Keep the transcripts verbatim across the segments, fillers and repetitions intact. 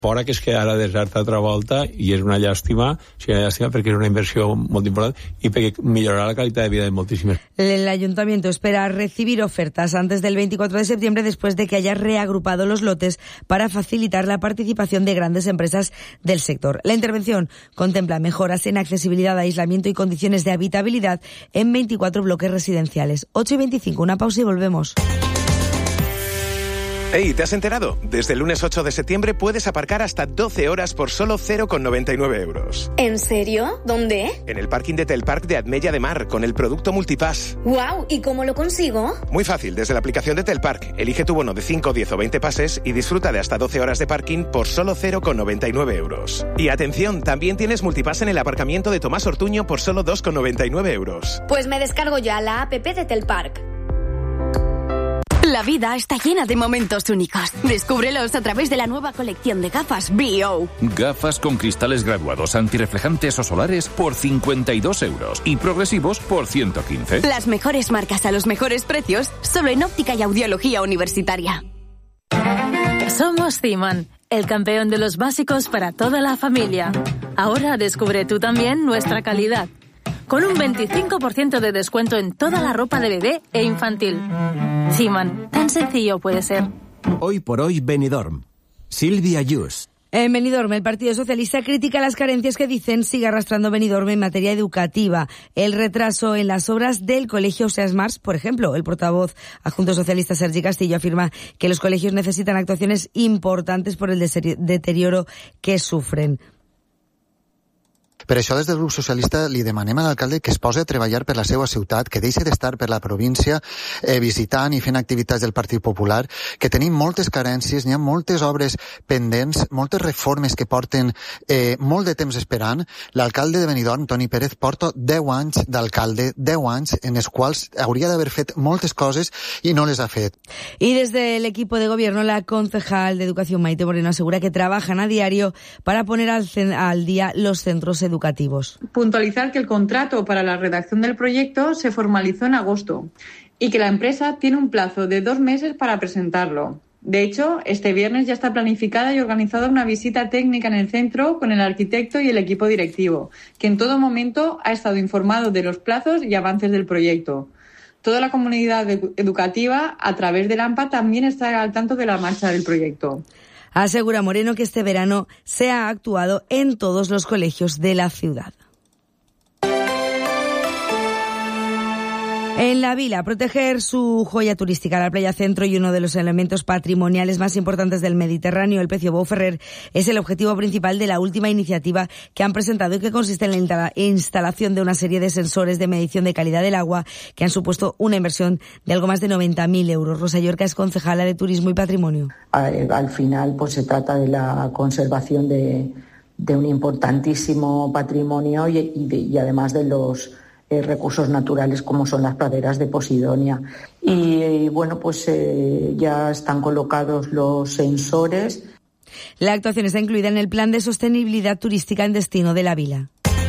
Fora que es quedarà desert altra volta i és una llàstima, sí, una llàstima perquè és una inversió molt important i perquè millorarà la qualitat de vida de moltíssimes. El ayuntamiento espera recibir ofertas antes del veinticuatro de septiembre después de que haya reagrupado los lotes para facilitar la participación de grandes empresas del sector. La intervención contempla mejoras en accesibilidad, aislamiento y condiciones de habitabilidad en veinticuatro bloques residenciales. ocho y veinticinco, una pausa y volvemos. Hey, ¿te has enterado? Desde el lunes ocho de septiembre puedes aparcar hasta doce horas por solo cero coma noventa y nueve euros. ¿En serio? ¿Dónde? En el parking de Telpark de Admella de Mar, con el producto Multipass. ¡Guau! ¿Y cómo lo consigo? Muy fácil, desde la aplicación de Telpark. Elige tu bono de cinco, diez o veinte pases y disfruta de hasta doce horas de parking por solo cero coma noventa y nueve euros. Y atención, también tienes Multipass en el aparcamiento de Tomás Ortuño por solo dos coma noventa y nueve euros. Pues me descargo ya la app de Telpark. La vida está llena de momentos únicos. Descúbrelos a través de la nueva colección de gafas B O. Gafas con cristales graduados, antirreflejantes o solares por cincuenta y dos euros y progresivos por ciento quince. Las mejores marcas a los mejores precios, solo en Óptica y Audiología Universitaria. Somos Cieman, el campeón de los básicos para toda la familia. Ahora descubre tú también nuestra calidad. Con un veinticinco por ciento de descuento en toda la ropa de bebé e infantil. Cieman, tan sencillo puede ser. Hoy por hoy, Benidorm. Silvia Yus. En Benidorm, el Partido Socialista critica las carencias que dicen sigue arrastrando Benidorm en materia educativa. El retraso en las obras del colegio Seas Mars, por ejemplo. El portavoz adjunto socialista Sergi Castillo afirma que los colegios necesitan actuaciones importantes por el deterioro que sufren. Per això, des del grup socialista, li demanem a l'alcalde que es posi a treballar per la seva ciutat, que deixi d'estar per la província eh, visitant i fent activitats del Partit Popular, que tenim moltes carències, n'hi ha moltes obres pendents, moltes reformes que porten eh, molt de temps esperant. L'alcalde de Benidorm, Toni Pérez, porta deu anys d'alcalde, deu anys en els quals hauria d'haver fet moltes coses i no les ha fet. Y desde el equipo de gobierno, la concejal de Educación, Maite Moreno, asegura que trabajan a diario para poner al, al día los centros educativos. educativos. Puntualizar que el contrato para la redacción del proyecto se formalizó en agosto y que la empresa tiene un plazo de dos meses para presentarlo. De hecho, este viernes ya está planificada y organizada una visita técnica en el centro con el arquitecto y el equipo directivo, que en todo momento ha estado informado de los plazos y avances del proyecto. Toda la comunidad educativa, a través del A M P A, también está al tanto de la marcha del proyecto. Asegura Moreno que este verano se ha actuado en todos los colegios de la ciudad. En la Vila, proteger su joya turística, la playa centro y uno de los elementos patrimoniales más importantes del Mediterráneo, el Pecio Bou Ferrer, es el objetivo principal de la última iniciativa que han presentado y que consiste en la instalación de una serie de sensores de medición de calidad del agua que han supuesto una inversión de algo más de noventa mil euros. Rosa Llorca es concejala de Turismo y Patrimonio. Al, al final, pues se trata de la conservación de, de un importantísimo patrimonio y, y, de, y además de los Eh, recursos naturales como son las praderas de Posidonia. Y, y bueno, pues eh, ya están colocados los sensores. La actuación está incluida en el Plan de Sostenibilidad Turística en Destino de la Vila.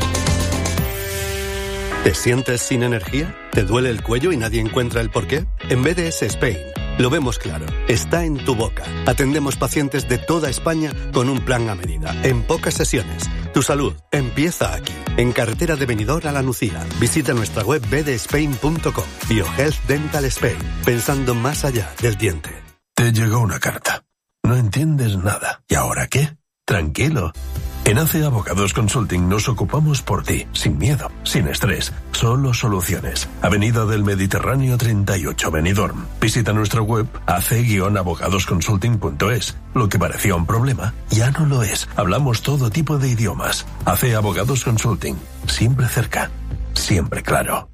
¿Te sientes sin energía? ¿Te duele el cuello y nadie encuentra el porqué? En B D S Spain lo vemos claro. Está en tu boca. Atendemos pacientes de toda España con un plan a medida, en pocas sesiones. Tu salud empieza aquí, en carretera de Benidorm a La Nucía. Visita nuestra web b d spain punto com. BioHealth Dental Spain, pensando más allá del diente. Te llegó una carta. No entiendes nada. ¿Y ahora qué? Tranquilo. En A C E Abogados Consulting nos ocupamos por ti, sin miedo, sin estrés, solo soluciones. Avenida del Mediterráneo treinta y ocho, Benidorm. Visita nuestra web a c guion abogados consulting punto es. Lo que parecía un problema, ya no lo es. Hablamos todo tipo de idiomas. A C E Abogados Consulting, siempre cerca, siempre claro.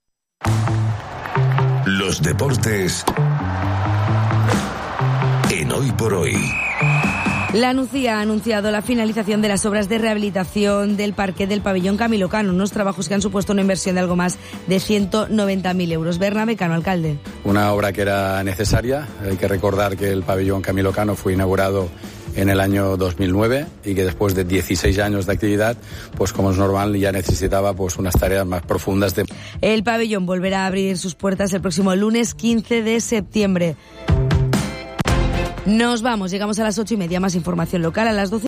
Los deportes en Hoy por Hoy. La Nucía ha anunciado la finalización de las obras de rehabilitación del parque del pabellón Camilo Cano, unos trabajos que han supuesto una inversión de algo más de ciento noventa mil euros. Bernabé Cano, alcalde. Una obra que era necesaria. Hay que recordar que el pabellón Camilo Cano fue inaugurado en el año dos mil nueve y que después de dieciséis años de actividad, pues como es normal, ya necesitaba pues unas tareas más profundas. De... El pabellón volverá a abrir sus puertas el próximo lunes quince de septiembre. Nos vamos, llegamos a las ocho y media, más información local a las doce.